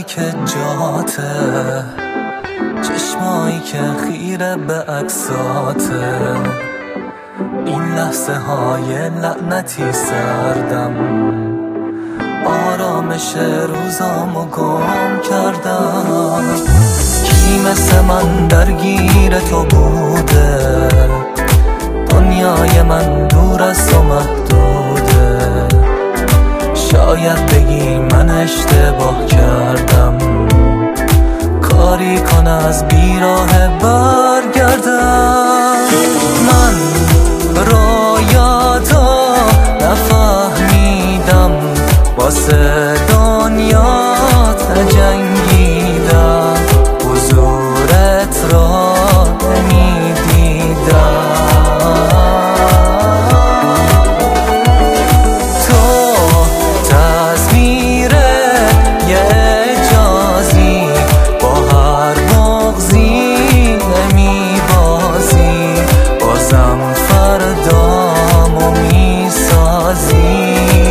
که جاته، چشمایی که خیره به عکساته، این لحظه های لعنتی سردم، آرامش روزامو گم کردم. کی مثل من درگیر تو بوده؟ دنیای من دور از تو محدوده. شاید بگی من اشتباه کردم، کاری کن از بیراه برگردم. من رویاتو نفهمیدم، واسه دنیا تجنگیدم، حضورت را نمیدیدم. تو تصویر یه اجازی، با هر بغضی نمیبازی، بازم فردامو میسازی.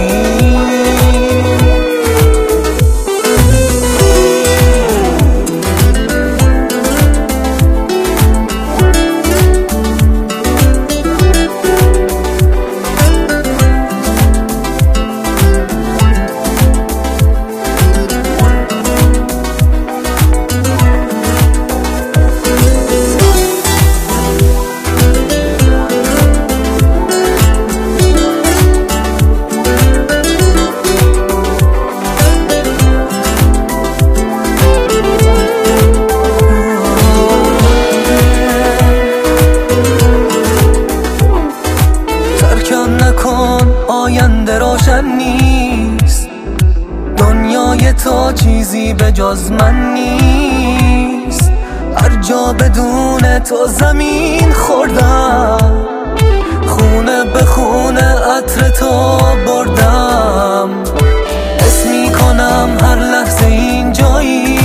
آینده روشن نیست، دنیای تو چیزی به جز من نیست. هر جا بدون تو زمین خوردم، خونه به خونه عطر تو بردم. حس میکنم هر لحظه اینجایی،